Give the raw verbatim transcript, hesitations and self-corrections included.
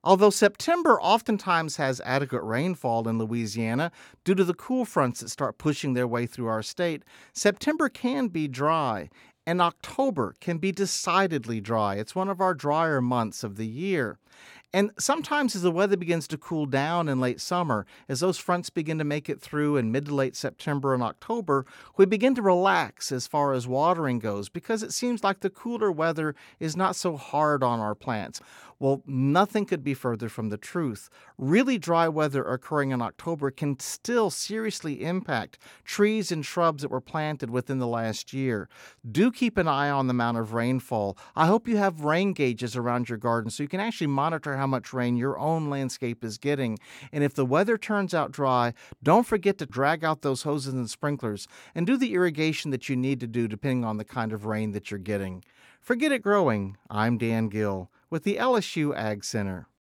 Although September oftentimes has adequate rainfall in Louisiana due to the cool fronts that start pushing their way through our state, September can be dry, and October can be decidedly dry. It's one of our drier months of the year. And sometimes as the weather begins to cool down in late summer, as those fronts begin to make it through in mid to late September and October, we begin to relax as far as watering goes because it seems like the cooler weather is not so hard on our plants. Well, nothing could be further from the truth. Really dry weather occurring in October can still seriously impact trees and shrubs that were planted within the last year. Do keep an eye on the amount of rainfall. I hope you have rain gauges around your garden so you can actually monitor how much rain your own landscape is getting. And if the weather turns out dry, don't forget to drag out those hoses and sprinklers and do the irrigation that you need to do depending on the kind of rain that you're getting. For Get It Growing, I'm Dan Gill with the L S U Ag Center.